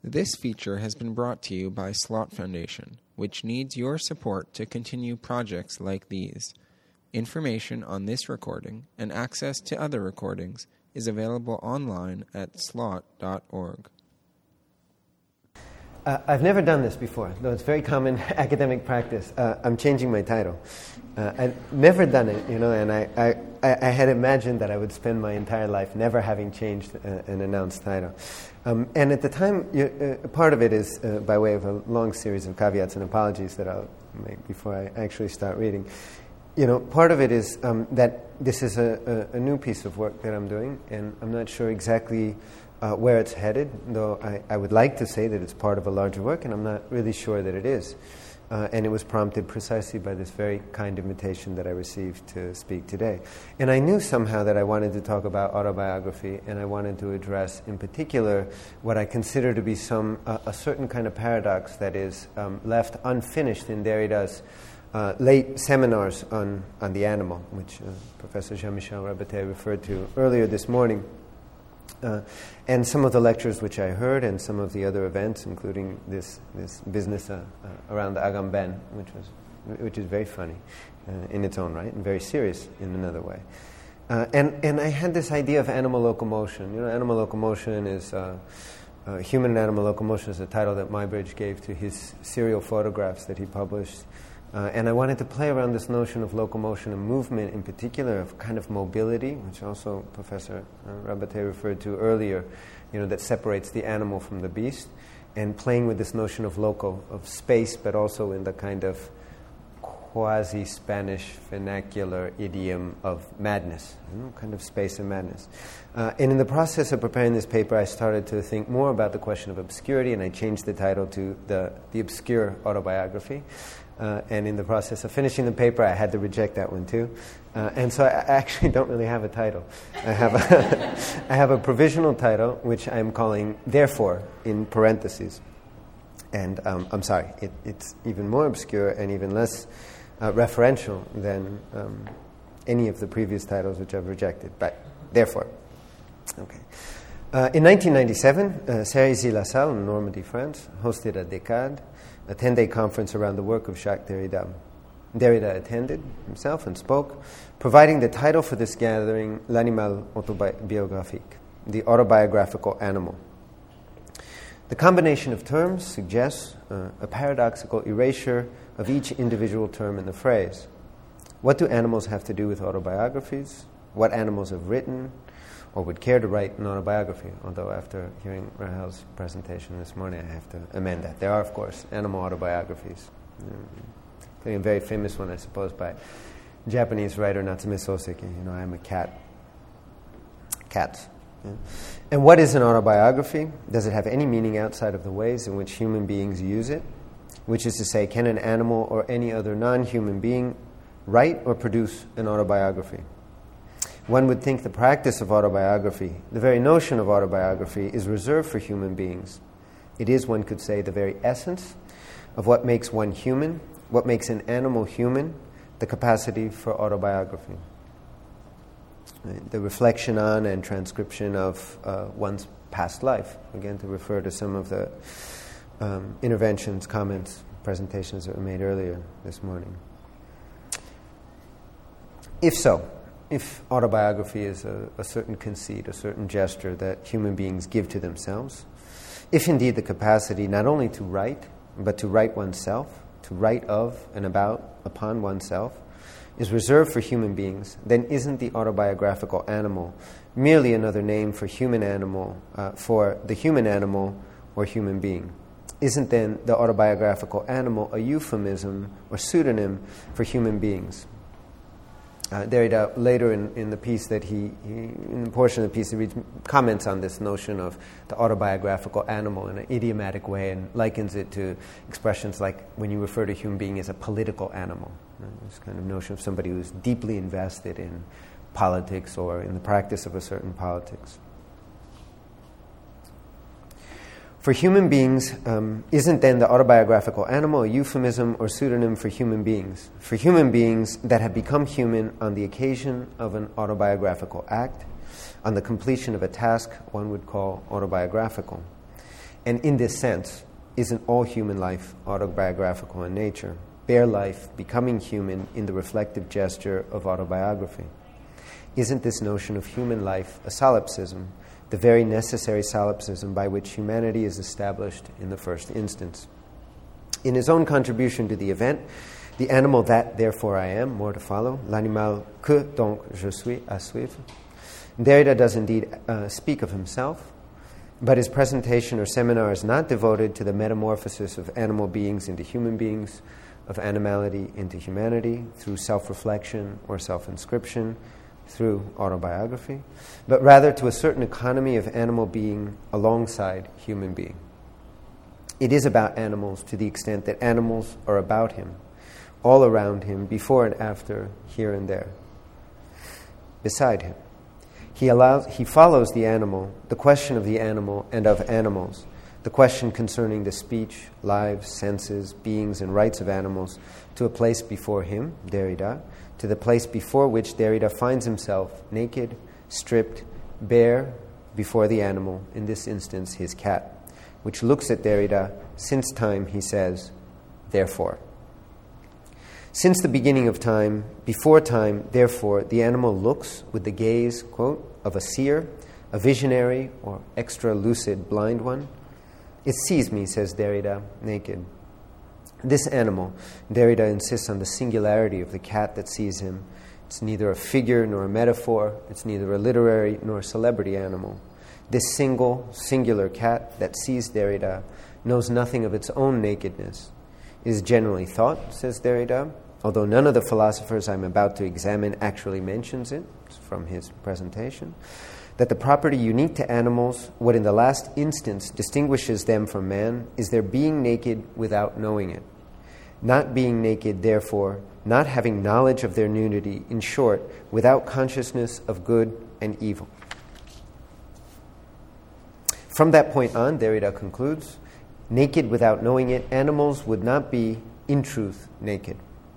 This feature has been brought to you by Slot Foundation, which needs your support to continue projects like these. Information on this recording and access to other recordings is available online at slot.org. I've never done this before, though it's very common academic practice. I'm changing my title. I've never done it, and I had imagined that I would spend my entire life never having changed an announced title. And at the time, part of it is by way of a long series of caveats and apologies that I'll make before I actually start reading. Part of it is that this is a new piece of work that I'm doing, and I'm not sure exactly where it's headed, though I would like to say that it's part of a larger work, and I'm not really sure that it is. And it was prompted precisely by this very kind invitation that I received to speak today. And I knew somehow that I wanted to talk about autobiography, and I wanted to address in particular what I consider to be a certain kind of paradox that is left unfinished in Derrida's late seminars on the animal, which Professor Jean-Michel Rabatte referred to earlier this morning. And some of the lectures which I heard, and some of the other events, including this business around the Agamben, which is very funny in its own right, and very serious in another way. And I had this idea of animal locomotion. Animal locomotion is human and animal locomotion is a title that Muybridge gave to his serial photographs that he published. And I wanted to play around this notion of locomotion and movement, in particular of kind of mobility, which also Professor Rabatte referred to earlier, that separates the animal from the beast, and playing with this notion of loco, of space, but also in the kind of quasi-Spanish vernacular idiom of madness, kind of space and madness. And in the process of preparing this paper, I started to think more about the question of obscurity, and I changed the title to The Obscure Autobiography. And in the process of finishing the paper, I had to reject that one too. And so I actually don't really have a title. I have a provisional title, which I'm calling Therefore, in parentheses. And I'm sorry, it's even more obscure and even less referential than any of the previous titles which I've rejected. But Therefore. Okay. In 1997, Cerisy-Lassalle in Normandy, France, hosted a Decade, a 10-day conference around the work of Jacques Derrida. Derrida attended himself and spoke, providing the title for this gathering, L'animal autobiographique, the autobiographical animal. The combination of terms suggests a paradoxical erasure of each individual term in the phrase. What do animals have to do with autobiographies? What animals have written or would care to write an autobiography? Although after hearing Rahel's presentation this morning, I have to amend that. There are, of course, animal autobiographies. Including a very famous one, I suppose, by Japanese writer Natsume Soseki. I am a cat. Cats. Yeah. And what is an autobiography? Does it have any meaning outside of the ways in which human beings use it? Which is to say, can an animal or any other non-human being write or produce an autobiography? One would think the practice of autobiography, the very notion of autobiography, is reserved for human beings. It is, one could say, the very essence of what makes one human, what makes an animal human, the capacity for autobiography. Right? The reflection on and transcription of one's past life. Again, to refer to some of the interventions, comments, presentations that were made earlier this morning. If autobiography is a certain conceit, a certain gesture that human beings give to themselves, if indeed the capacity not only to write, but to write oneself, to write of and upon oneself, is reserved for human beings, then isn't the autobiographical animal merely another name for human animal, for the human animal or human being? Isn't then the autobiographical animal a euphemism or pseudonym for human beings? Derrida later in the piece that in the portion of the piece he reads, comments on this notion of the autobiographical animal in an idiomatic way and likens it to expressions like when you refer to a human being as a political animal. This kind of notion of somebody who's deeply invested in politics or in the practice of a certain politics. For human beings, isn't then the autobiographical animal a euphemism or pseudonym for human beings? For human beings that have become human on the occasion of an autobiographical act, on the completion of a task one would call autobiographical. And in this sense, isn't all human life autobiographical in nature? Bare life becoming human in the reflective gesture of autobiography? Isn't this notion of human life a solipsism, the very necessary solipsism by which humanity is established in the first instance? In his own contribution to the event, The Animal That Therefore I Am, more to follow, L'animal que donc je suis à suivre, Derrida does indeed speak of himself, but his presentation or seminar is not devoted to the metamorphosis of animal beings into human beings, of animality into humanity, through self-reflection or self-inscription, through autobiography, but rather to a certain economy of animal being alongside human being. It is about animals to the extent that animals are about him, all around him, before and after, here and there, beside him. He follows the animal, the question of the animal and of animals, the question concerning the speech, lives, senses, beings, and rights of animals, to a place before him, Derrida, to the place before which Derrida finds himself naked, stripped, bare before the animal, in this instance his cat, which looks at Derrida since time, he says, therefore. Since the beginning of time, before time, therefore, the animal looks with the gaze, quote, of a seer, a visionary, or extra-lucid blind one. It sees me, says Derrida, naked. This animal, Derrida insists on the singularity of the cat that sees him. It's neither a figure nor a metaphor. It's neither a literary nor a celebrity animal. This singular cat that sees Derrida knows nothing of its own nakedness. It is generally thought, says Derrida, although none of the philosophers I'm about to examine actually mentions it, from his presentation, that the property unique to animals, what in the last instance distinguishes them from man, is their being naked without knowing it. Not being naked, therefore, not having knowledge of their nudity, in short, without consciousness of good and evil. From that point on, Derrida concludes, naked without knowing it, animals would not be, in truth, naked.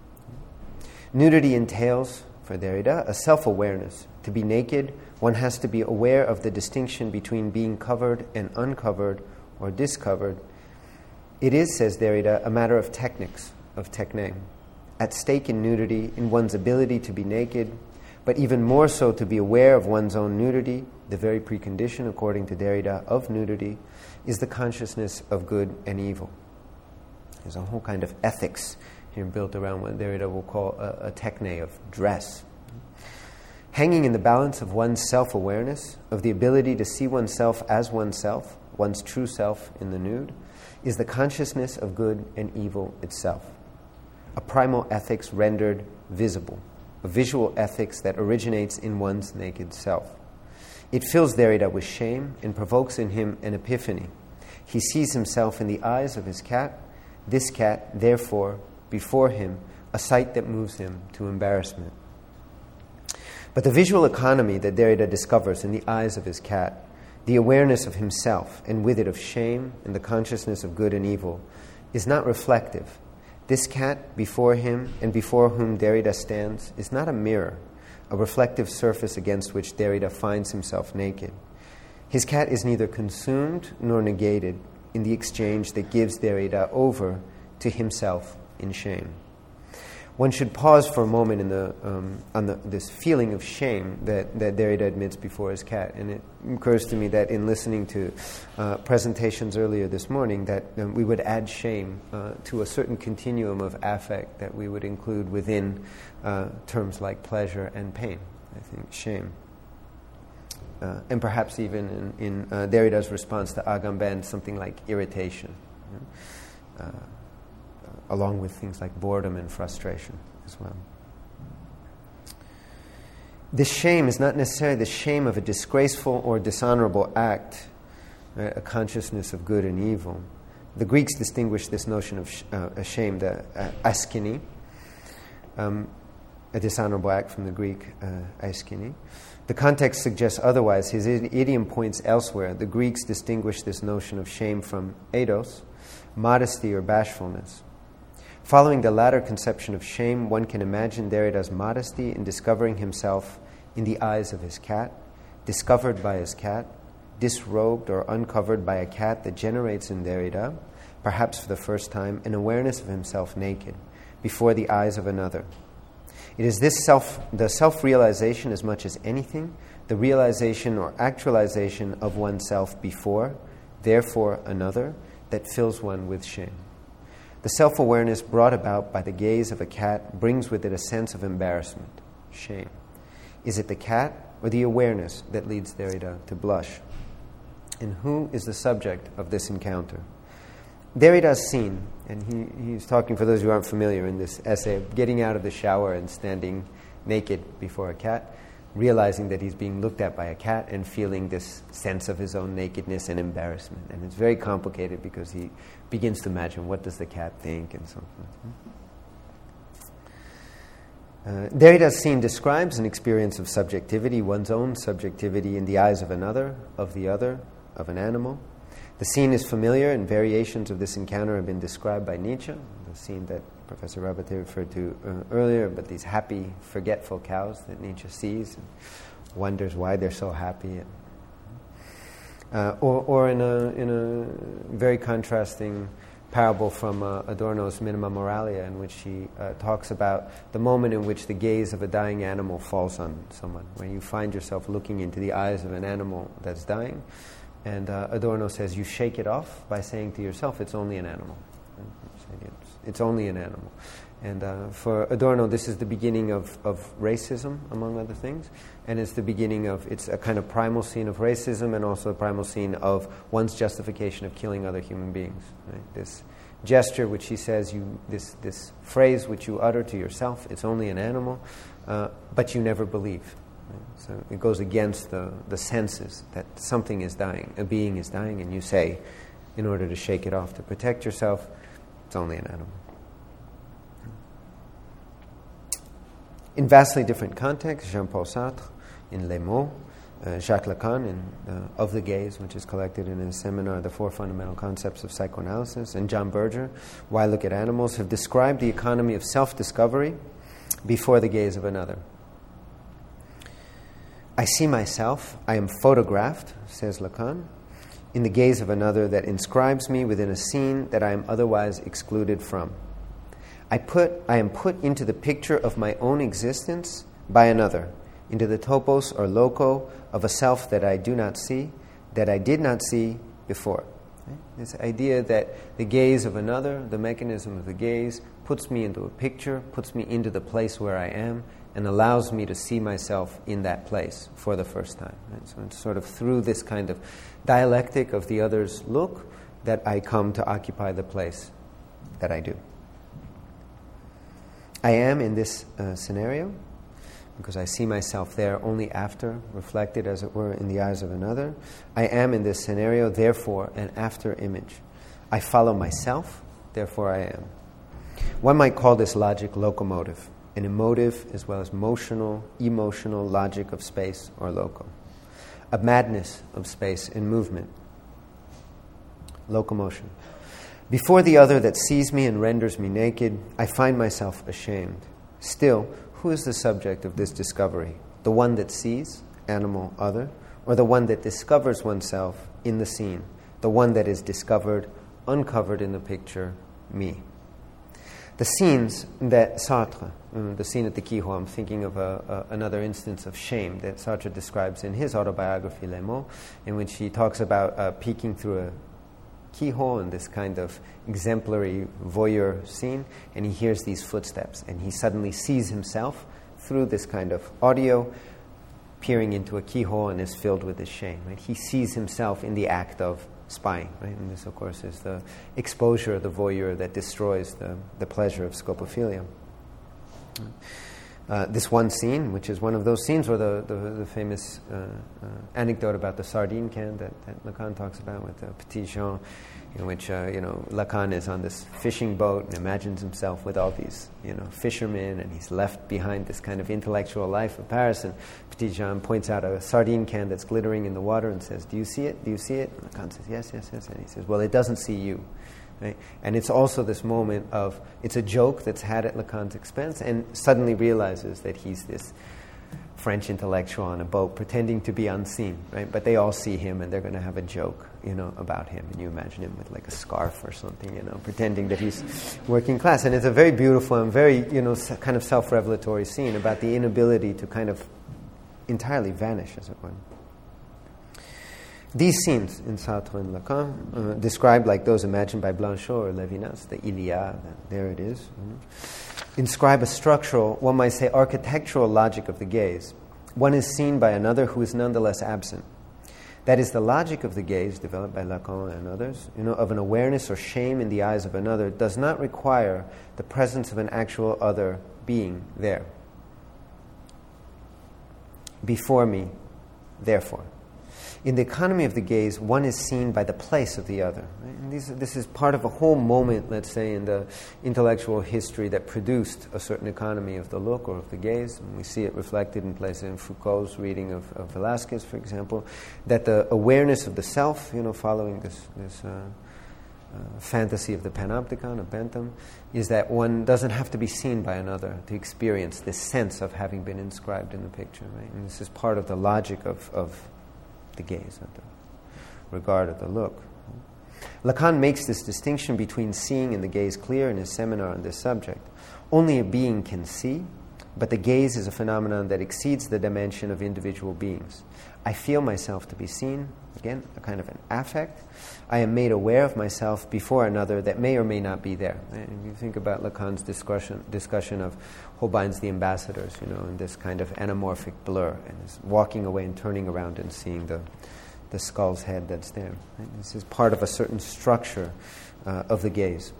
Nudity entails, for Derrida, a self-awareness. To be naked, one has to be aware of the distinction between being covered and uncovered or discovered. It is, says Derrida, a matter of techniques, of techne. At stake in nudity, in one's ability to be naked, but even more so to be aware of one's own nudity, the very precondition, according to Derrida, of nudity, is the consciousness of good and evil. There's a whole kind of ethics here built around what Derrida will call a techne of dress. Hanging in the balance of one's self-awareness, of the ability to see oneself as oneself, one's true self in the nude, is the consciousness of good and evil itself. A primal ethics rendered visible, a visual ethics that originates in one's naked self. It fills Derrida with shame and provokes in him an epiphany. He sees himself in the eyes of his cat, this cat, therefore, before him, a sight that moves him to embarrassment. But the visual economy that Derrida discovers in the eyes of his cat, the awareness of himself, and with it of shame and the consciousness of good and evil, is not reflective. This cat before him and before whom Derrida stands is not a mirror, a reflective surface against which Derrida finds himself naked. His cat is neither consumed nor negated in the exchange that gives Derrida over to himself in shame. One should pause for a moment on this feeling of shame that Derrida admits before his cat. And it occurs to me that in listening to presentations earlier this morning, that we would add shame to a certain continuum of affect that we would include within terms like pleasure and pain. I think shame. And perhaps even in Derrida's response to Agamben, something like irritation. Along with things like boredom and frustration as well. This shame is not necessarily the shame of a disgraceful or dishonorable act, right? A consciousness of good and evil. The Greeks distinguish this notion of a shame, the askini, a dishonorable act from the Greek askini. The context suggests otherwise. His idiom points elsewhere. The Greeks distinguish this notion of shame from eidos, modesty or bashfulness. Following the latter conception of shame, one can imagine Derrida's modesty in discovering himself in the eyes of his cat, discovered by his cat, disrobed or uncovered by a cat that generates in Derrida, perhaps for the first time, an awareness of himself naked, before the eyes of another. It is the self-realization as much as anything, the realization or actualization of oneself before, therefore another, that fills one with shame. The self-awareness brought about by the gaze of a cat brings with it a sense of embarrassment, shame. Is it the cat or the awareness that leads Derrida to blush? And who is the subject of this encounter? Derrida's scene, and he's talking, for those who aren't familiar, in this essay, of getting out of the shower and standing naked before a cat, realizing that he's being looked at by a cat and feeling this sense of his own nakedness and embarrassment. And it's very complicated because he begins to imagine, what does the cat think, and so forth. Derrida's scene describes an experience of subjectivity, one's own subjectivity in the eyes of another, of the other, of an animal. The scene is familiar, and variations of this encounter have been described by Nietzsche, the scene that Professor Rabate referred to earlier, but these happy, forgetful cows that Nietzsche sees and wonders why they're so happy. Or in a very contrasting parable from Adorno's Minima Moralia, in which he talks about the moment in which the gaze of a dying animal falls on someone, where you find yourself looking into the eyes of an animal that's dying. And Adorno says you shake it off by saying to yourself, it's only an animal. It's only an animal. And for Adorno, this is the beginning of racism, among other things. And it's the beginning of, it's a kind of primal scene of racism, and also a primal scene of one's justification of killing other human beings. Right? This gesture which he says, this phrase which you utter to yourself, it's only an animal, but you never believe. So it goes against the senses that something is dying, a being is dying, and you say, in order to shake it off, to protect yourself, it's only an animal. In vastly different contexts, Jean-Paul Sartre in Les Mots, Jacques Lacan in Of the Gaze, which is collected in his seminar, The Four Fundamental Concepts of Psychoanalysis, and John Berger, Why Look at Animals, have described the economy of self-discovery before the gaze of another. I see myself, I am photographed, says Lacan, in the gaze of another that inscribes me within a scene that I am otherwise excluded from. I am put into the picture of my own existence by another, into the topos or loco of a self that I do not see, that I did not see before. This idea that the gaze of another, the mechanism of the gaze, puts me into a picture, puts me into the place where I am, and allows me to see myself in that place for the first time. Right? So it's sort of through this kind of dialectic of the other's look that I come to occupy the place that I do. I am in this scenario, because I see myself there only after, reflected as it were in the eyes of another. I am in this scenario, therefore, an after image. I follow myself, therefore I am. One might call this logic locomotive, an emotive as well as emotional logic of space or loco. A madness of space and movement. Locomotion. Before the other that sees me and renders me naked, I find myself ashamed. Still, who is the subject of this discovery? The one that sees, animal, other, or the one that discovers oneself in the scene, the one that is discovered, uncovered in the picture, me? The scenes that Sartre, the scene at the keyhole, I'm thinking of another instance of shame that Sartre describes in his autobiography, Les Mots, in which he talks about peeking through a keyhole in this kind of exemplary voyeur scene, and he hears these footsteps, and he suddenly sees himself through this kind of audio peering into a keyhole and is filled with this shame. Right? He sees himself in the act of spying, right? And this, of course, is the exposure of the voyeur that destroys the pleasure of scopophilia. This one scene, which is one of those scenes where the famous anecdote about the sardine can that Lacan talks about with Petit Jean, in which Lacan is on this fishing boat and imagines himself with all these fishermen, and he's left behind this kind of intellectual life of Paris, and Petit Jean points out a sardine can that's glittering in the water and says, "Do you see it? Do you see it?" And Lacan says, "Yes, yes, yes." And he says, "Well, it doesn't see you." Right? And it's also this moment of, it's a joke that's had at Lacan's expense, and suddenly realizes that he's this French intellectual on a boat pretending to be unseen, right? But they all see him and they're going to have a joke, about him. And you imagine him with like a scarf or something, pretending that he's working class. And it's a very beautiful and very, kind of self-revelatory scene about the inability to kind of entirely vanish, as it were. These scenes in Sartre and Lacan, described like those imagined by Blanchot or Levinas, the Iliad, there it is, inscribe a structural, one might say architectural logic of the gaze. One is seen by another who is nonetheless absent. That is, the logic of the gaze, developed by Lacan and others, of an awareness or shame in the eyes of another, does not require the presence of an actual other being there. Before me, therefore. In the economy of the gaze, one is seen by the place of the other. Right? And this is part of a whole moment, let's say, in the intellectual history that produced a certain economy of the look or of the gaze. And we see it reflected in places in Foucault's reading of Velázquez, for example, that the awareness of the self, following this fantasy of the panopticon, of Bentham, is that one doesn't have to be seen by another to experience this sense of having been inscribed in the picture. Right? And this is part of the logic of the gaze, of the regard of the look. Lacan makes this distinction between seeing and the gaze clear in his seminar on this subject. Only a being can see, but the gaze is a phenomenon that exceeds the dimension of individual beings. I feel myself to be seen, again, a kind of an affect. I am made aware of myself before another that may or may not be there. And you think about Lacan's discussion of Holbein's The Ambassadors, and this kind of anamorphic blur, and this walking away and turning around and seeing the skull's head that's there. Right? This is part of a certain structure of the gaze.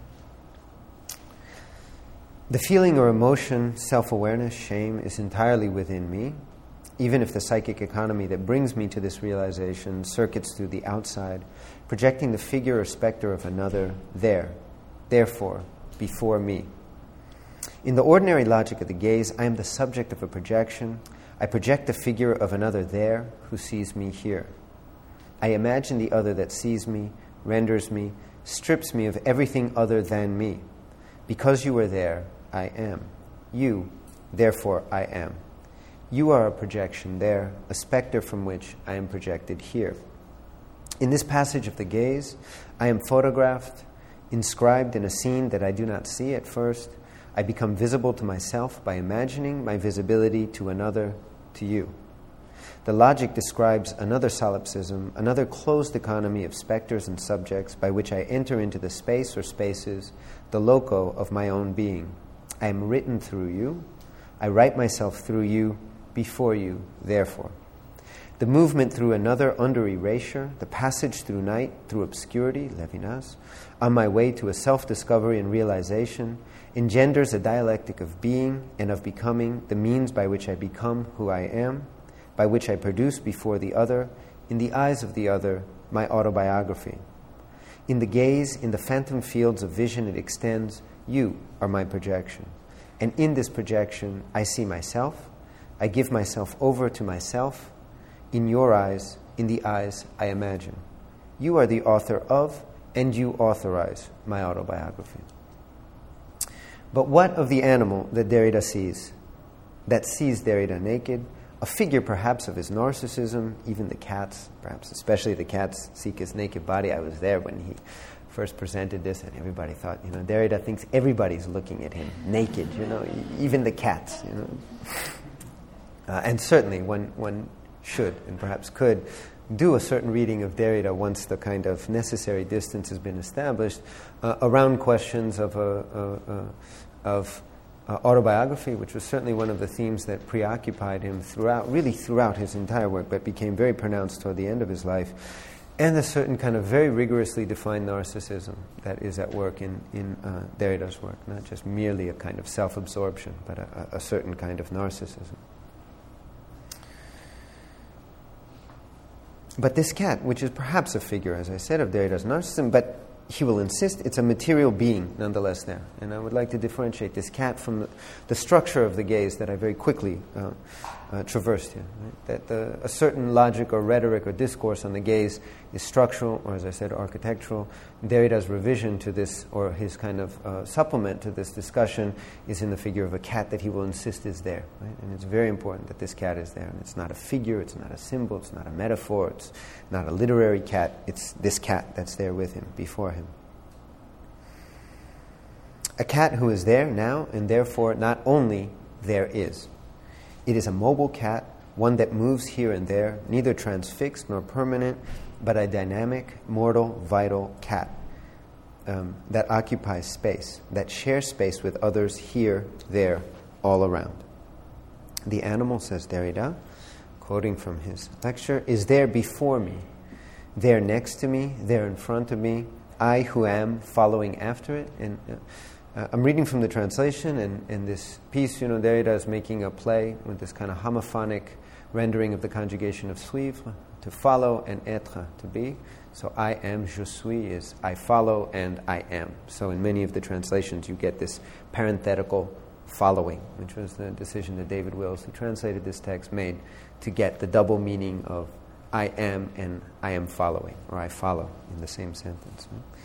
The feeling or emotion, self-awareness, shame, is entirely within me, even if the psychic economy that brings me to this realization circuits through the outside, projecting the figure or specter of another there, therefore, before me. In the ordinary logic of the gaze, I am the subject of a projection. I project the figure of another there who sees me here. I imagine the other that sees me, renders me, strips me of everything other than me. Because you are there, I am. You, therefore, I am. You are a projection there, a specter from which I am projected here. In this passage of the gaze, I am photographed, inscribed in a scene that I do not see at first. I become visible to myself by imagining my visibility to another, to you. The logic describes another solipsism, another closed economy of specters and subjects by which I enter into the space or spaces, the loco of my own being. I am written through you. I write myself through you, before you, therefore. The movement through another under erasure, the passage through night, through obscurity, Levinas, on my way to a self-discovery and realization, engenders a dialectic of being and of becoming, the means by which I become who I am, by which I produce before the other, in the eyes of the other, my autobiography. In the gaze, in the phantom fields of vision it extends, you are my projection. And in this projection, I see myself, I give myself over to myself. In your eyes, in the eyes I imagine. You are the author of, and you authorize my autobiography. But what of the animal that Derrida sees? That sees Derrida naked, a figure perhaps of his narcissism, even the cats, perhaps especially the cats seek his naked body. I was there when he first presented this, and everybody thought, Derrida thinks everybody's looking at him naked, even the cats, And certainly one should, and perhaps could, do a certain reading of Derrida once the kind of necessary distance has been established around questions of autobiography, which was certainly one of the themes that preoccupied him throughout his entire work, but became very pronounced toward the end of his life, and a certain kind of very rigorously defined narcissism that is at work in Derrida's work, not just merely a kind of self-absorption, but a certain kind of narcissism. But this cat, which is perhaps a figure, as I said, of Derrida's narcissism, but he will insist it's a material being nonetheless there. And I would like to differentiate this cat from the structure of the gaze that I very quickly traversed here. Right? That a certain logic or rhetoric or discourse on the gaze is structural, or as I said, architectural. Derrida's revision to this, or his kind of supplement to this discussion, is in the figure of a cat that he will insist is there. Right? And it's very important that this cat is there. And it's not a figure, it's not a symbol, it's not a metaphor, it's not a literary cat. It's this cat that's there with him, before him. A cat who is there now, and therefore not only there is. It is a mobile cat, one that moves here and there, neither transfixed nor permanent, but a dynamic, mortal, vital cat that occupies space, that shares space with others here, there, all around. The animal, says Derrida, quoting from his lecture, is there before me, there next to me, there in front of me, I who am following after it. And I'm reading from the translation, and in this piece, Derrida is making a play with this kind of homophonic rendering of the conjugation of suivre, to follow, and être, to be. So I am, je suis, is I follow and I am. So in many of the translations, you get this parenthetical following, which was the decision that David Wills, who translated this text, made to get the double meaning of I am and I am following, or I follow in the same sentence.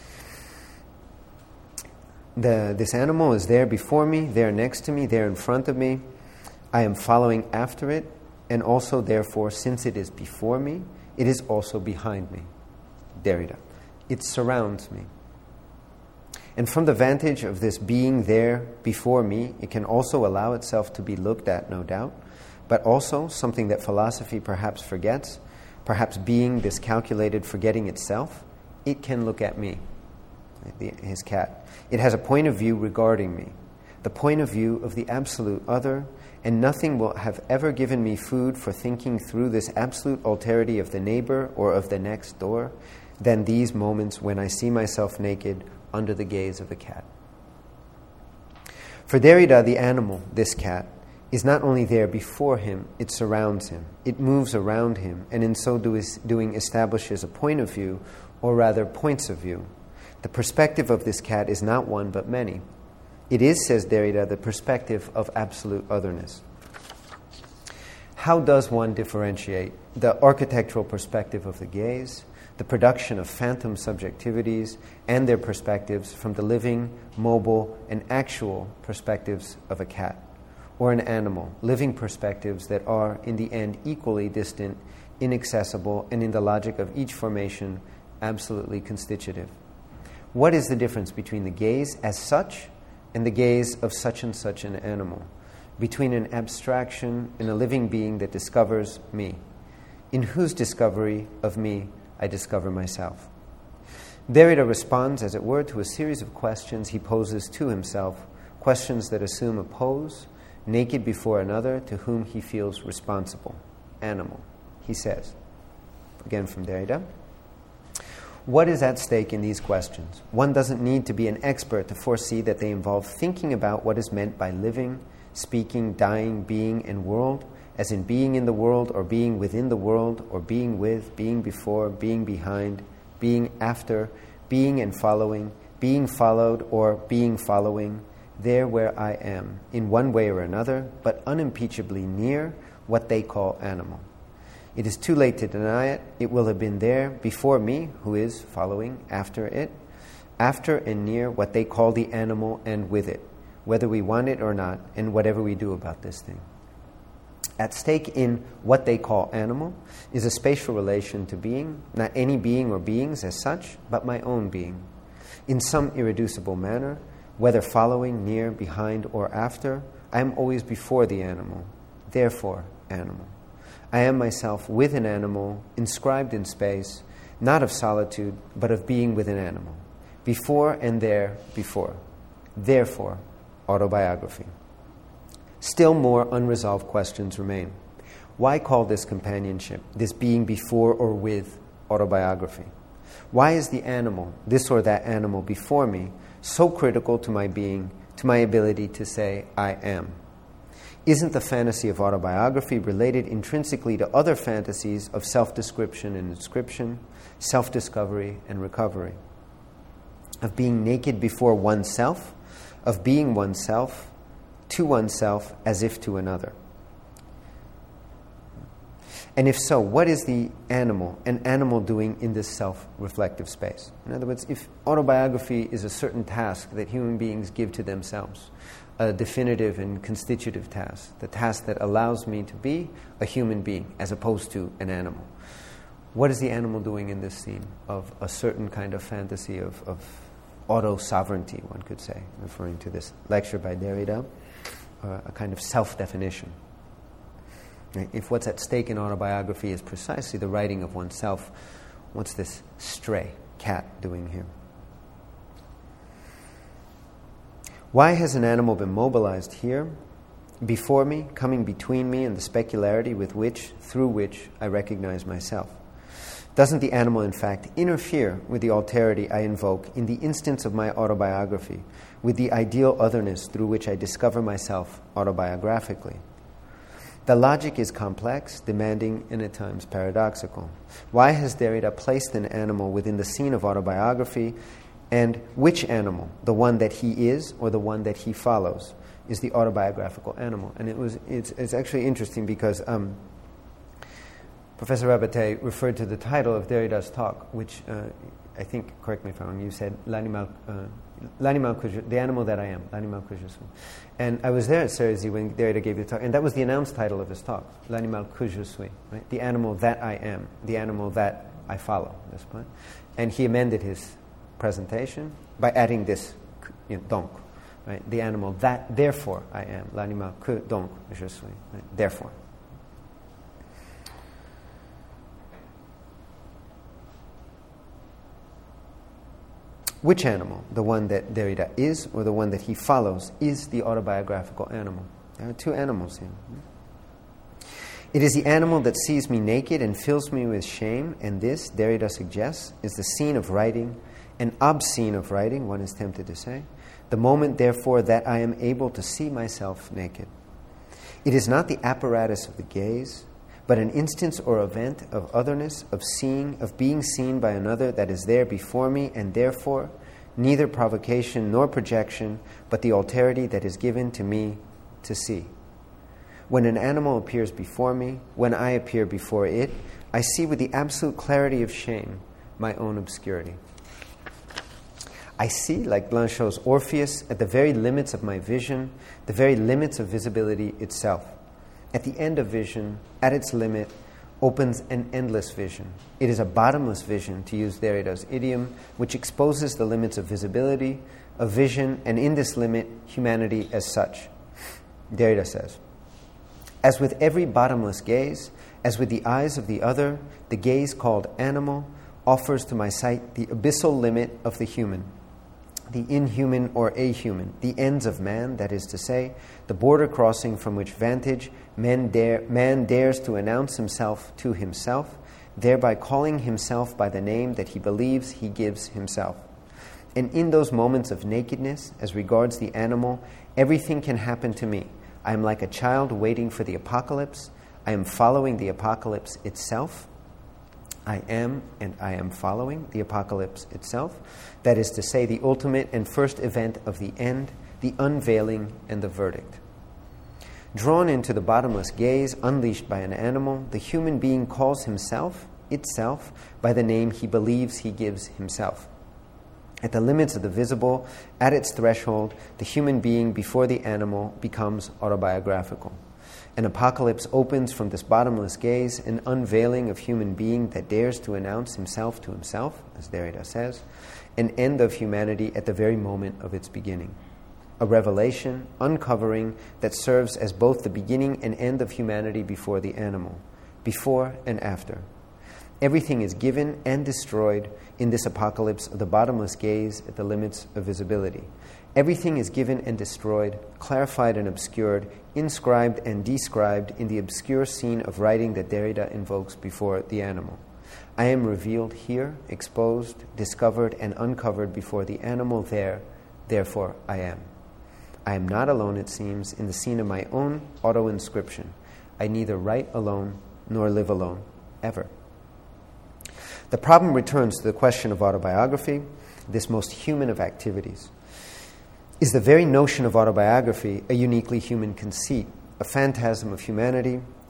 This animal is there before me, there next to me, there in front of me. I am following after it, and also, therefore, since it is before me, it is also behind me. Derrida. It surrounds me. And from the vantage of this being there before me, it can also allow itself to be looked at, no doubt, but also, something that philosophy perhaps forgets, perhaps being this calculated forgetting itself, it can look at me. His cat. It has a point of view regarding me, the point of view of the absolute other, and nothing will have ever given me food for thinking through this absolute alterity of the neighbor or of the next door than these moments when I see myself naked under the gaze of a cat. For Derrida, the animal, this cat, is not only there before him, it surrounds him, it moves around him, and in so doing establishes a point of view, or rather points of view. The perspective of this cat is not one but many. It is, says Derrida, the perspective of absolute otherness. How does one differentiate the architectural perspective of the gaze, the production of phantom subjectivities, and their perspectives from the living, mobile, and actual perspectives of a cat or an animal, living perspectives that are, in the end, equally distant, inaccessible, and in the logic of each formation, absolutely constitutive? What is the difference between the gaze as such and the gaze of such and such an animal, between an abstraction and a living being that discovers me, in whose discovery of me I discover myself? Derrida responds, as it were, to a series of questions he poses to himself, questions that assume a pose, naked before another to whom he feels responsible. Animal, he says. Again from Derrida. What is at stake in these questions? One doesn't need to be an expert to foresee that they involve thinking about what is meant by living, speaking, dying, being, and world, as in being in the world, or being within the world, or being with, being before, being behind, being after, being and following, being followed, or being following, there where I am, in one way or another, but unimpeachably near what they call animal. It is too late to deny it. It will have been there before me, who is following after it, after and near what they call the animal and with it, whether we want it or not, and whatever we do about this thing. At stake in what they call animal is a spatial relation to being, not any being or beings as such, but my own being. In some irreducible manner, whether following, near, behind, or after, I am always before the animal, therefore animal. I am myself with an animal, inscribed in space, not of solitude, but of being with an animal. Before and there, before. Therefore, autobiography. Still more unresolved questions remain. Why call this companionship, this being before or with, autobiography? Why is the animal, this or that animal before me, so critical to my being, to my ability to say, I am? Isn't the fantasy of autobiography related intrinsically to other fantasies of self-description and inscription, self-discovery and recovery? Of being naked before oneself, of being oneself, to oneself as if to another. And if so, what is an animal doing in this self-reflective space? In other words, if autobiography is a certain task that human beings give to themselves, a definitive and constitutive task, the task that allows me to be a human being as opposed to an animal, what is the animal doing in this scene of a certain kind of fantasy of auto-sovereignty, one could say, referring to this lecture by Derrida, a kind of self-definition? If what's at stake in autobiography is precisely the writing of oneself, what's this stray cat doing here? Why has an animal been mobilized here, before me, coming between me and the specularity through which I recognize myself? Doesn't the animal, in fact, interfere with the alterity I invoke in the instance of my autobiography, with the ideal otherness through which I discover myself autobiographically? The logic is complex, demanding, and at times paradoxical. Why has Derrida placed an animal within the scene of autobiography, and which animal, the one that he is or the one that he follows, is the autobiographical animal? And it's actually interesting because Professor Rabatte referred to the title of Derrida's talk, which I think, correct me if I'm wrong, you said l'animal que je, the animal that I am, l'animal que je suis. And I was there at Cerisy when Derrida gave the talk, and that was the announced title of his talk, l'animal que je suis, right? The animal that I am, the animal that I follow, at this point. And he amended his presentation by adding this, donc, right? The animal that, therefore, I am, l'animal que donc je suis, right? Therefore. Which animal, the one that Derrida is or the one that he follows, is the autobiographical animal? There are two animals here. It is the animal that sees me naked and fills me with shame, and this, Derrida suggests, is the scene of writing, an obscene of writing, one is tempted to say, the moment, therefore, that I am able to see myself naked. It is not the apparatus of the gaze, but an instance or event of otherness, of seeing, of being seen by another that is there before me, and therefore neither provocation nor projection, but the alterity that is given to me to see. When an animal appears before me, when I appear before it, I see with the absolute clarity of shame my own obscurity. I see, like Blanchot's Orpheus, at the very limits of my vision, the very limits of visibility itself. At the end of vision, at its limit, opens an endless vision. It is a bottomless vision, to use Derrida's idiom, which exposes the limits of visibility, of vision, and in this limit, humanity as such. Derrida says, as with every bottomless gaze, as with the eyes of the other, the gaze called animal offers to my sight the abyssal limit of the human, the inhuman or ahuman, the ends of man, that is to say, the border crossing from which vantage man dares to announce himself to himself, thereby calling himself by the name that he believes he gives himself. And in those moments of nakedness, as regards the animal, everything can happen to me. I am like a child waiting for the apocalypse. I am following the apocalypse itself. I am and I am following the apocalypse itself. That is to say, the ultimate and first event of the end, the unveiling and the verdict. Drawn into the bottomless gaze unleashed by an animal, the human being calls himself, itself, by the name he believes he gives himself. At the limits of the visible, at its threshold, the human being before the animal becomes autobiographical. An apocalypse opens from this bottomless gaze, an unveiling of human being that dares to announce himself to himself, as Derrida says, an end of humanity at the very moment of its beginning. A revelation, uncovering, that serves as both the beginning and end of humanity before the animal, before and after. Everything is given and destroyed in this apocalypse of the bottomless gaze at the limits of visibility. Everything is given and destroyed, clarified and obscured, inscribed and described in the obscure scene of writing that Derrida invokes before the animal. I am revealed here, exposed, discovered, and uncovered before the animal there, therefore I am. I am not alone, it seems, in the scene of my own auto-inscription. I neither write alone nor live alone, ever. The problem returns to the question of autobiography, this most human of activities. Is the very notion of autobiography a uniquely human conceit, a phantasm of humanity,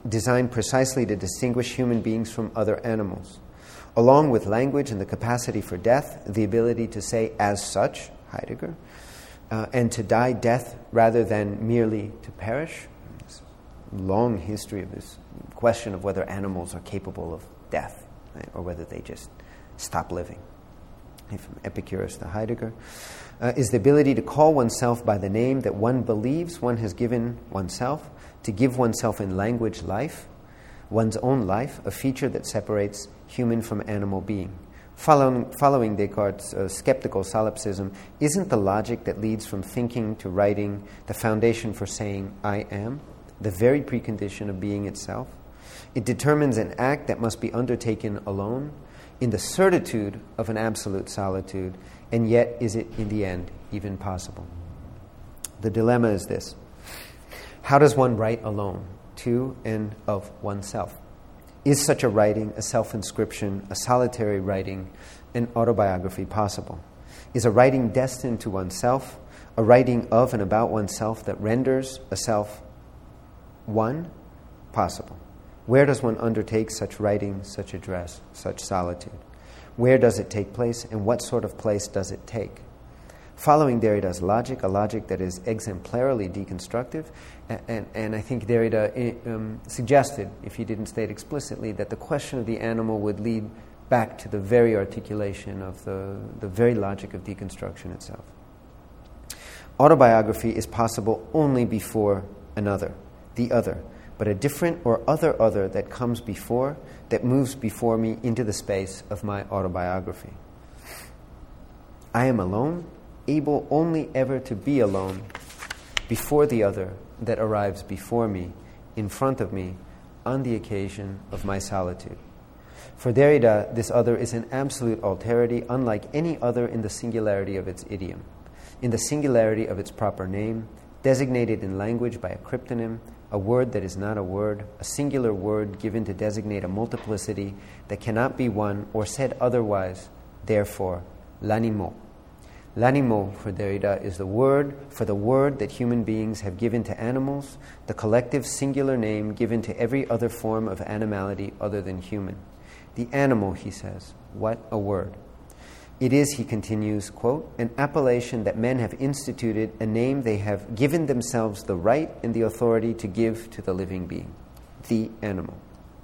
designed precisely to distinguish human beings from other animals. Along with language and the capacity for death, the ability to say as such, Heidegger, and to die death rather than merely to perish. There's a long history of this question of whether animals are capable of death, right, or whether they just stop living. From Epicurus to Heidegger, is the ability to call oneself by the name that one believes one has given oneself, to give oneself in language life, one's own life, a feature that separates human from animal being. Following Descartes' skeptical solipsism, isn't the logic that leads from thinking to writing the foundation for saying I am, the very precondition of being itself? It determines an act that must be undertaken alone, in the certitude of an absolute solitude, and yet is it in the end even possible? The dilemma is this: how does one write alone, to and of oneself? Is such a writing, a self-inscription, a solitary writing, an autobiography possible? Is a writing destined to oneself, a writing of and about oneself that renders a self one possible? Where does one undertake such writing, such address, such solitude? Where does it take place, and what sort of place does it take? Following Derrida's logic, a logic that is exemplarily deconstructive, and I think Derrida suggested, if he didn't state explicitly, that the question of the animal would lead back to the very articulation of the very logic of deconstruction itself. Autobiography is possible only before another, the other, but a different or other that comes before, that moves before me into the space of my autobiography. I am alone, able only ever to be alone before the other that arrives before me, in front of me, on the occasion of my solitude. For Derrida, this other is an absolute alterity, unlike any other in the singularity of its idiom, in the singularity of its proper name, designated in language by a cryptonym, a word that is not a word, a singular word given to designate a multiplicity that cannot be one or said otherwise, therefore, l'animaux. L'animaux, for Derrida, is the word for the word that human beings have given to animals, the collective singular name given to every other form of animality other than human. The animal, he says, what a word. It is, he continues, quote, an appellation that men have instituted, a name they have given themselves the right and the authority to give to the living being, the animal.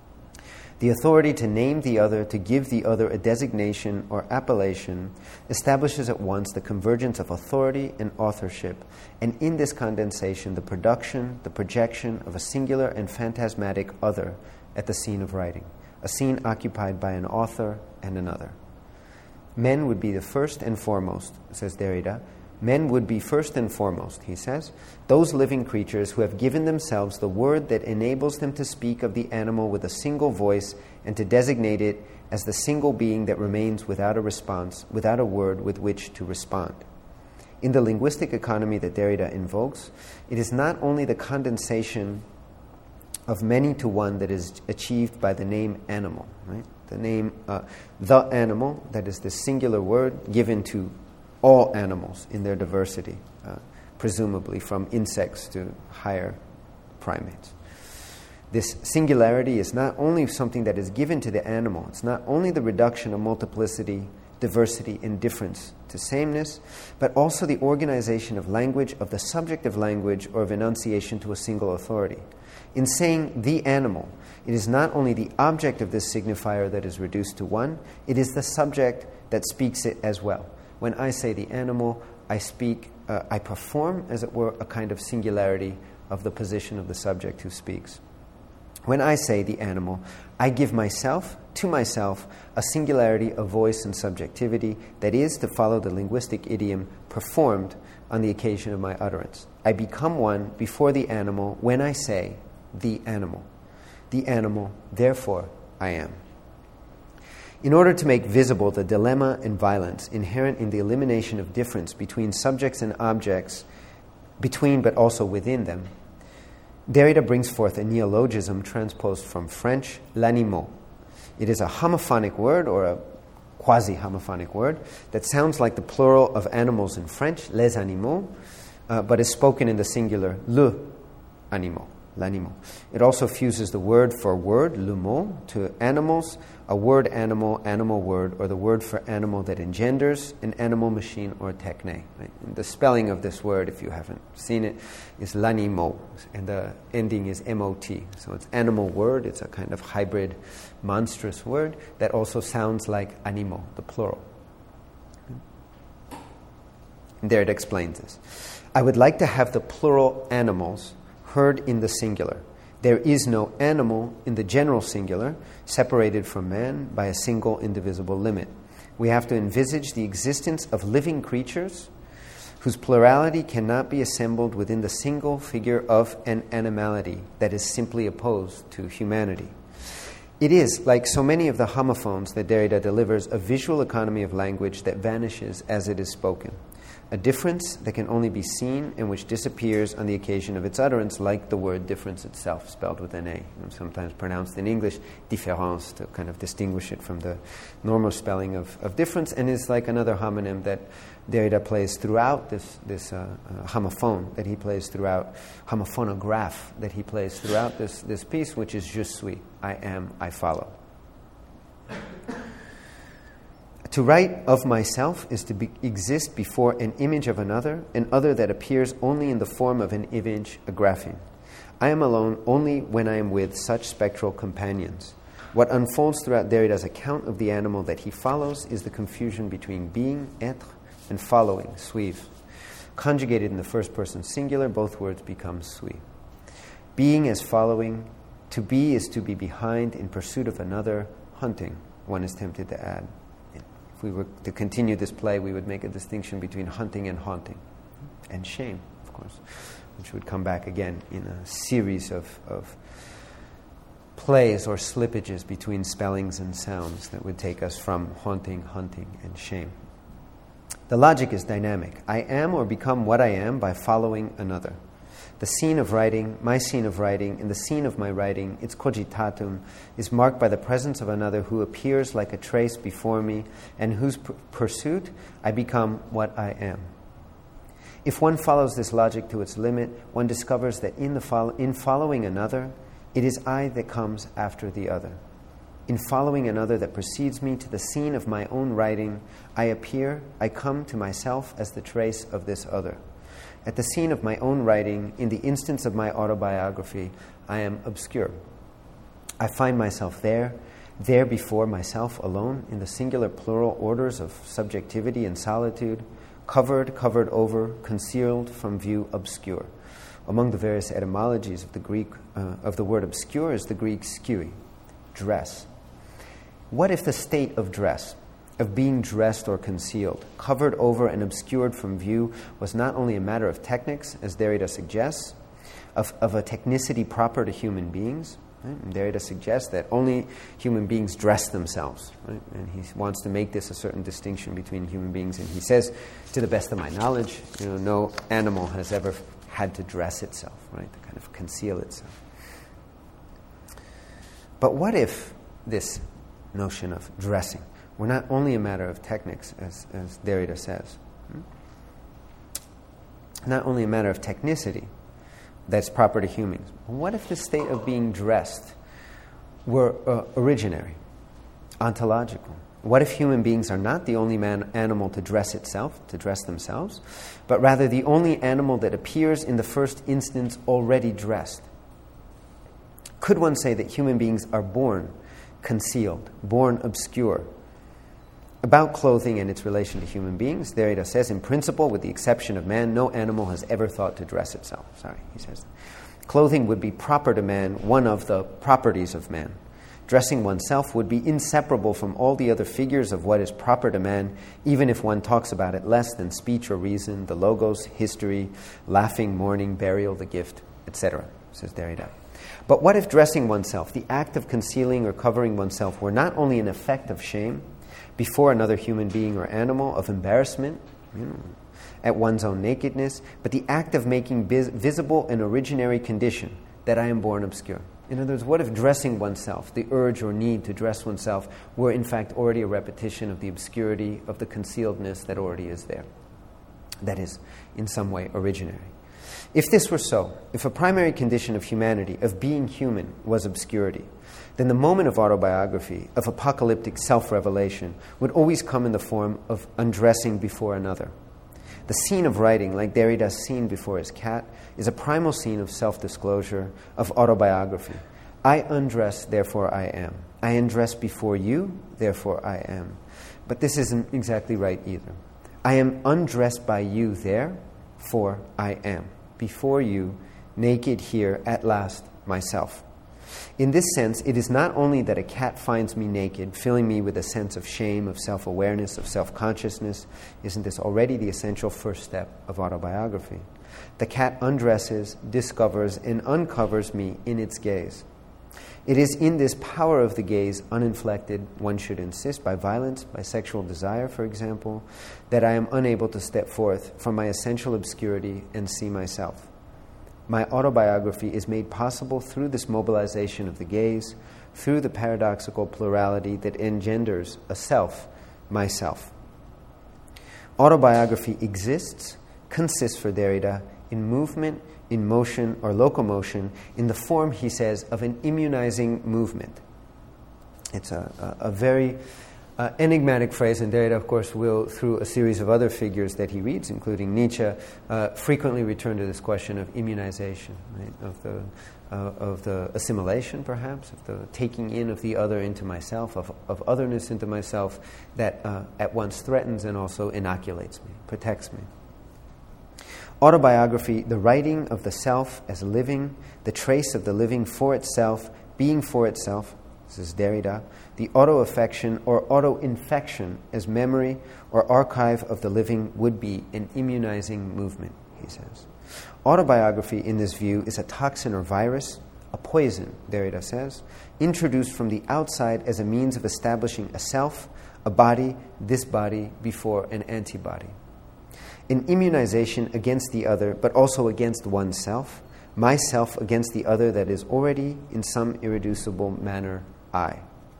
The authority to name the other, to give the other a designation or appellation, establishes at once the convergence of authority and authorship, and in this condensation, the production, the projection of a singular and phantasmatic other at the scene of writing, a scene occupied by an author and another. Men would be the first and foremost, says Derrida. Men would be first and foremost, he says, those living creatures who have given themselves the word that enables them to speak of the animal with a single voice and to designate it as the single being that remains without a response, without a word with which to respond. In the linguistic economy that Derrida invokes, it is not only the condensation of many to one that is achieved by the name animal, right? The name, the animal, that is the singular word given to all animals in their diversity, presumably from insects to higher primates. This singularity is not only something that is given to the animal, it's not only the reduction of multiplicity, diversity, and difference to sameness, but also the organization of language, of the subject of language, or of enunciation to a single authority. In saying the animal, it is not only the object of this signifier that is reduced to one, it is the subject that speaks it as well. When I say the animal, I speak, I perform, as it were, a kind of singularity of the position of the subject who speaks. When I say the animal, I give myself, to myself, a singularity of voice and subjectivity that is, to follow the linguistic idiom, performed on the occasion of my utterance. I become one before the animal when I say the animal. The animal, therefore, I am. In order to make visible the dilemma and violence inherent in the elimination of difference between subjects and objects, between but also within them, Derrida brings forth a neologism transposed from French, l'animaux. It is a homophonic word, or a quasi-homophonic word, that sounds like the plural of animals in French, les animaux, but is spoken in the singular, le animaux. l'animaux. It also fuses the word for word, le mot, to animals, a word animal, animal word, or the word for animal that engenders an animal machine or techne. Right? The spelling of this word, if you haven't seen it, is l'animaux, and the ending is M-O-T. So it's animal word, it's a kind of hybrid, monstrous word that also sounds like animaux, the plural. And there it explains this. I would like to have the plural animals heard in the singular. There is no animal in the general singular, separated from man by a single indivisible limit. We have to envisage the existence of living creatures whose plurality cannot be assembled within the single figure of an animality that is simply opposed to humanity. It is, like so many of the homophones that Derrida delivers, a visual economy of language that vanishes as it is spoken. A difference that can only be seen and which disappears on the occasion of its utterance, like the word difference itself, spelled with an A, and sometimes pronounced in English, différence, to kind of distinguish it from the normal spelling of difference, and is like another homonym that Derrida plays throughout this homophone that he plays throughout, homophonograph that he plays throughout this piece, which is je suis, I am, I follow. To write of myself is to exist before an image of another that appears only in the form of an image, a grapheme. I am alone only when I am with such spectral companions. What unfolds throughout Derrida's account of the animal that he follows is the confusion between being, être, and following, suivre. Conjugated in the first person singular, both words become suis. Being as following, to be is to be behind in pursuit of another, hunting, one is tempted to add. If we were to continue this play, we would make a distinction between hunting and haunting, and shame, of course, which would come back again in a series of plays or slippages between spellings and sounds that would take us from haunting, hunting, and shame. The logic is dynamic. I am or become what I am by following another. The scene of writing, my scene of writing, and the scene of my writing, its cogitatum, is marked by the presence of another who appears like a trace before me, and whose pursuit I become what I am. If one follows this logic to its limit, one discovers that in following another, it is I that comes after the other. In following another that precedes me to the scene of my own writing, I come to myself as the trace of this other. At the scene of my own writing, in the instance of my autobiography, I am obscure. I find myself there before myself alone, in the singular plural orders of subjectivity and solitude, covered over, concealed from view, obscure. Among the various etymologies of the Greek of the word obscure is the Greek skui, dress. What if the state of dress, of being dressed or concealed, covered over and obscured from view, was not only a matter of technics, as Derrida suggests, of a technicity proper to human beings? Right? And Derrida suggests that only human beings dress themselves. Right? And he wants to make this a certain distinction between human beings. And he says, to the best of my knowledge, no animal has ever had to dress itself, right? To kind of conceal itself. But what if this notion of dressing were not only a matter of technics, as Derrida says, not only a matter of technicity that's proper to humans, but what if the state of being dressed were originary, ontological? What if human beings are not the only animal to dress itself, to dress themselves, but rather the only animal that appears in the first instance already dressed? Could one say that human beings are born concealed, born obscure? About clothing and its relation to human beings, Derrida says, in principle, with the exception of man, no animal has ever thought to dress itself. He says, clothing would be proper to man, one of the properties of man. Dressing oneself would be inseparable from all the other figures of what is proper to man, even if one talks about it less than speech or reason, the logos, history, laughing, mourning, burial, the gift, etc., says Derrida. But what if dressing oneself, the act of concealing or covering oneself, were not only an effect of shame before another human being or animal, of embarrassment at one's own nakedness, but the act of making visible an originary condition, that I am born obscure? In other words, what if dressing oneself, the urge or need to dress oneself, were in fact already a repetition of the obscurity, of the concealedness that already is there, that is in some way originary? If this were so, if a primary condition of humanity, of being human, was obscurity, then the moment of autobiography, of apocalyptic self-revelation, would always come in the form of undressing before another. The scene of writing, like Derrida's scene before his cat, is a primal scene of self-disclosure, of autobiography. I undress, therefore I am. I undress before you, therefore I am. But this isn't exactly right either. I am undressed by you, therefore I am. Before you, naked here, at last, myself. In this sense, it is not only that a cat finds me naked, filling me with a sense of shame, of self-awareness, of self-consciousness. Isn't this already the essential first step of autobiography? The cat undresses, discovers, and uncovers me in its gaze. It is in this power of the gaze, uninflected, one should insist, by violence, by sexual desire, for example, that I am unable to step forth from my essential obscurity and see myself. My autobiography is made possible through this mobilization of the gaze, through the paradoxical plurality that engenders a self, myself. Autobiography exists, consists for Derrida, in movement, in motion or locomotion, in the form, he says, of an immunizing movement. It's a very enigmatic phrase, and Derrida, of course, will, through a series of other figures that he reads, including Nietzsche, frequently return to this question of immunization, right? Of the assimilation, perhaps, of the taking in of the other into myself, of otherness into myself, that at once threatens and also inoculates me, protects me. Autobiography, the writing of the self as living, the trace of the living for itself, being for itself, this is Derrida, the auto-affection or auto-infection as memory or archive of the living would be an immunizing movement, he says. Autobiography, in this view, is a toxin or virus, a poison, Derrida says, introduced from the outside as a means of establishing a self, a body, this body, before an antibody. An immunization against the other, but also against oneself, myself against the other that is already, in some irreducible manner, I.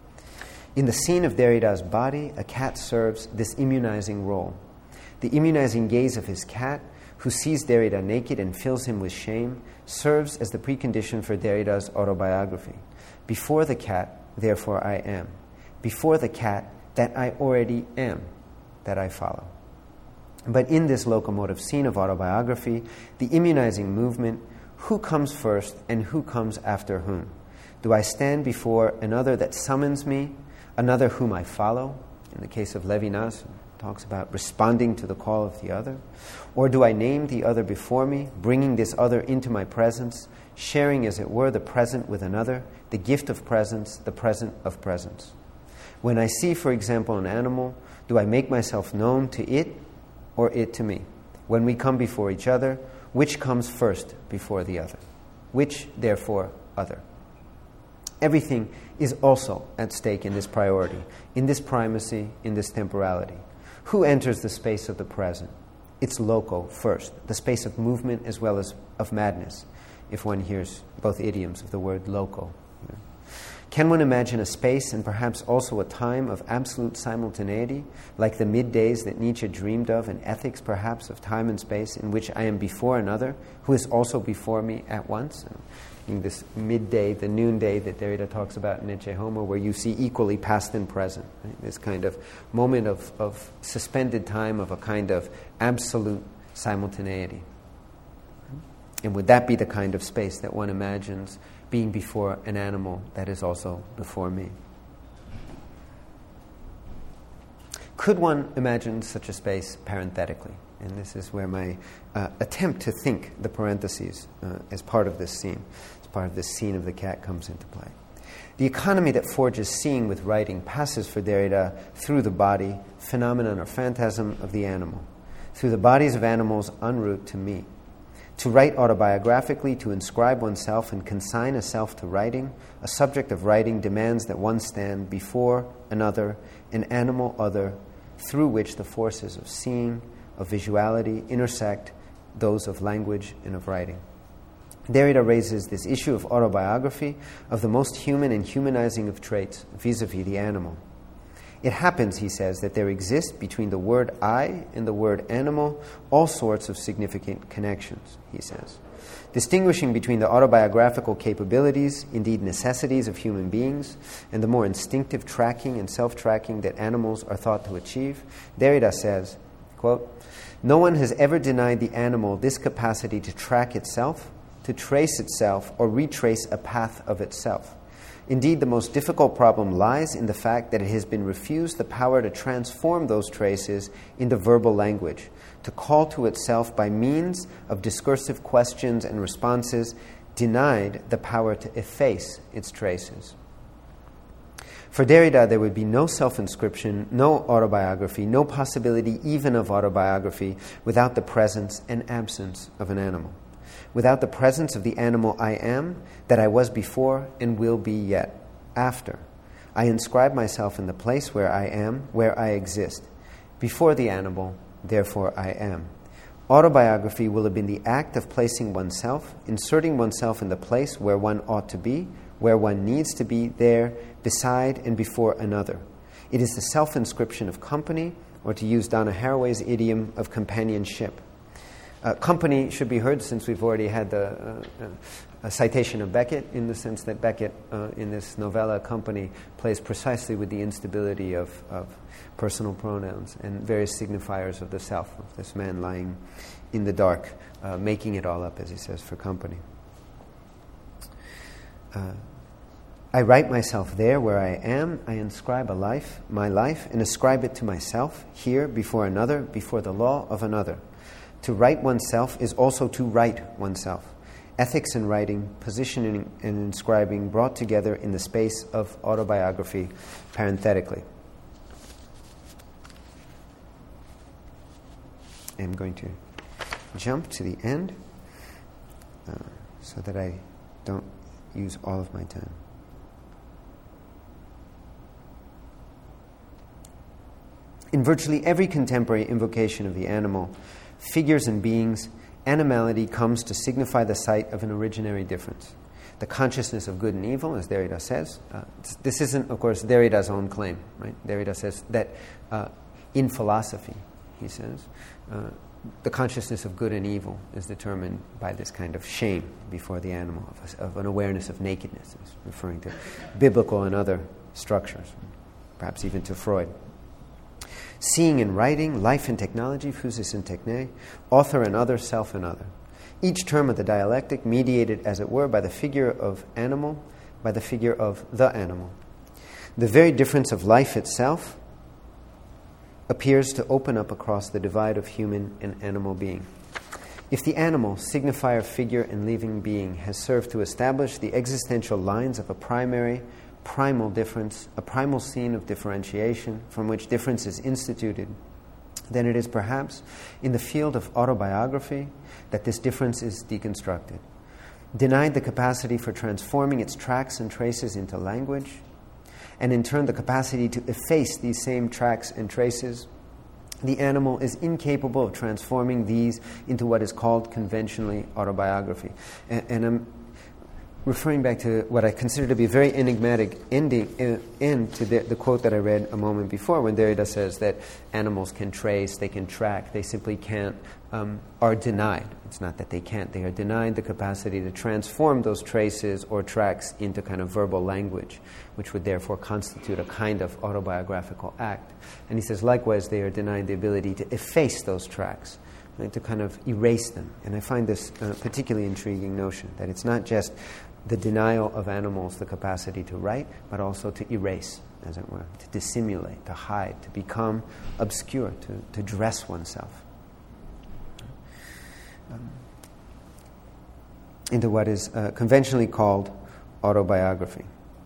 In the scene of Derrida's body, a cat serves this immunizing role. The immunizing gaze of his cat, who sees Derrida naked and fills him with shame, serves as the precondition for Derrida's autobiography. Before the cat, therefore I am. Before the cat, that I already am, that I follow. But in this locomotive scene of autobiography, the immunizing movement, who comes first and who comes after whom? Do I stand before another that summons me, another whom I follow? In the case of Levinas, talks about responding to the call of the other. Or do I name the other before me, bringing this other into my presence, sharing, as it were, the present with another, the gift of presence, the present of presence? When I see, for example, an animal, do I make myself known to it or it to me? When we come before each other, which comes first before the other? Which, therefore, other? Everything is also at stake in this priority, in this primacy, in this temporality. Who enters the space of the present? It's loco first, the space of movement as well as of madness, if one hears both idioms of the word loco. Can one imagine a space and perhaps also a time of absolute simultaneity, like the middays that Nietzsche dreamed of in Ethics, perhaps, of time and space, in which I am before another, who is also before me at once? In this midday, the noonday that Derrida talks about in Ecce Homo, where you see equally past and present, right? This kind of moment of suspended time, of a kind of absolute simultaneity. And would that be the kind of space that one imagines being before an animal that is also before me? Could one imagine such a space parenthetically? And this is where my attempt to think the parentheses as part of this scene, as part of this scene of the cat, comes into play. The economy that forges seeing with writing passes for Derrida through the body, phenomenon or phantasm of the animal, through the bodies of animals en route to me. To write autobiographically, to inscribe oneself and consign a self to writing, a subject of writing demands that one stand before another, an animal other, through which the forces of seeing, of visuality intersect those of language and of writing. Derrida raises this issue of autobiography, of the most human and humanizing of traits vis-a-vis the animal. It happens, he says, that there exist between the word I and the word animal all sorts of significant connections, he says. Distinguishing between the autobiographical capabilities, indeed necessities of human beings, and the more instinctive tracking and self-tracking that animals are thought to achieve, Derrida says, quote, "No one has ever denied the animal this capacity to track itself, to trace itself, or retrace a path of itself. Indeed, the most difficult problem lies in the fact that it has been refused the power to transform those traces into verbal language, to call to itself by means of discursive questions and responses, denied the power to efface its traces." For Derrida, there would be no self-inscription, no autobiography, no possibility even of autobiography without the presence and absence of an animal. Without the presence of the animal I am, that I was before and will be yet after. I inscribe myself in the place where I am, where I exist. Before the animal, therefore I am. Autobiography will have been the act of placing oneself, inserting oneself in the place where one ought to be, where one needs to be, there, beside and before another. It is the self-inscription of company, or to use Donna Haraway's idiom, of companionship. Company should be heard since we've already had a citation of Beckett, in the sense that Beckett, in this novella, Company, plays precisely with the instability of personal pronouns and various signifiers of the self, of this man lying in the dark, making it all up, as he says, for company. I write myself there where I am. I inscribe my life, and ascribe it to myself, here, before another, before the law of another. To write oneself is also to write oneself. Ethics and writing, positioning and inscribing brought together in the space of autobiography, parenthetically. I'm going to jump to the end so that I don't use all of my time. In virtually every contemporary invocation of the animal, figures and beings, animality comes to signify the site of an originary difference. The consciousness of good and evil, as Derrida says. This isn't, of course, Derrida's own claim, right? Derrida says that in philosophy, he says, the consciousness of good and evil is determined by this kind of shame before the animal, of an awareness of nakedness, referring to biblical and other structures, perhaps even to Freud. Seeing and writing, life and technology, physis and techne, author and other, self and other. Each term of the dialectic mediated, as it were, by the figure of animal, by the figure of the animal. The very difference of life itself appears to open up across the divide of human and animal being. If the animal, signifier, figure, and living being has served to establish the existential lines of a primal difference, a primal scene of differentiation from which difference is instituted, then it is perhaps in the field of autobiography that this difference is deconstructed. Denied the capacity for transforming its tracks and traces into language, and in turn the capacity to efface these same tracks and traces, the animal is incapable of transforming these into what is called conventionally autobiography. And I'm referring back to what I consider to be a very enigmatic end to the quote that I read a moment before, when Derrida says that animals can trace, they can track, they simply can't, are denied. It's not that they can't, they are denied the capacity to transform those traces or tracks into kind of verbal language, which would therefore constitute a kind of autobiographical act. And he says, likewise, they are denied the ability to efface those tracks, right, to kind of erase them. And I find this particularly intriguing notion, that it's not just the denial of animals the capacity to write, but also to erase, as it were, to dissimulate, to hide, to become obscure, to dress oneself into what is conventionally called autobiography.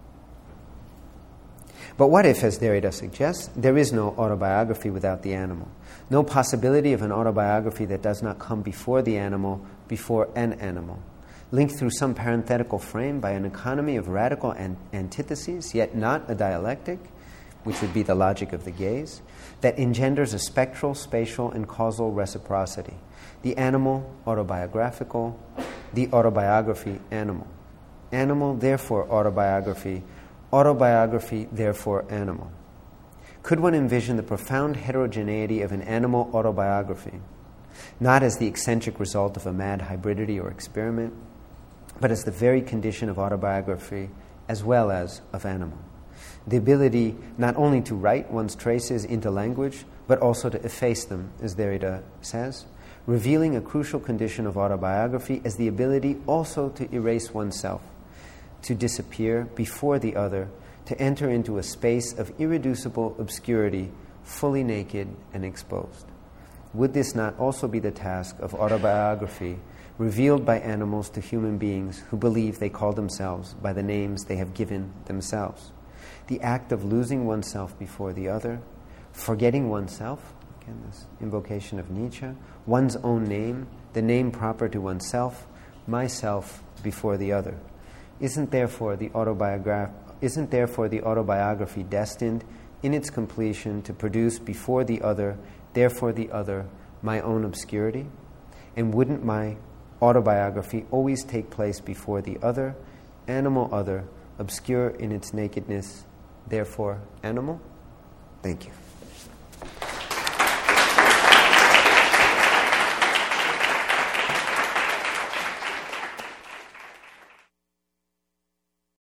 But what if, as Derrida suggests, there is no autobiography without the animal? No possibility of an autobiography that does not come before the animal, before an animal, linked through some parenthetical frame by an economy of radical antitheses, yet not a dialectic, which would be the logic of the gaze, that engenders a spectral, spatial, and causal reciprocity. The animal, autobiographical, the autobiography, animal. Animal, therefore autobiography, autobiography, therefore animal. Could one envision the profound heterogeneity of an animal autobiography, not as the eccentric result of a mad hybridity or experiment, but as the very condition of autobiography as well as of animal? The ability not only to write one's traces into language, but also to efface them, as Derrida says, revealing a crucial condition of autobiography as the ability also to erase oneself, to disappear before the other, to enter into a space of irreducible obscurity, fully naked and exposed. Would this not also be the task of autobiography revealed by animals to human beings who believe they call themselves by the names they have given themselves? The act of losing oneself before the other, forgetting oneself, again this invocation of Nietzsche, one's own name, the name proper to oneself, myself before the other. Isn't therefore the autobiography destined in its completion to produce before the other, therefore the other, my own obscurity? And wouldn't my autobiography always take place before the other, animal other, obscure in its nakedness, therefore animal? Thank you.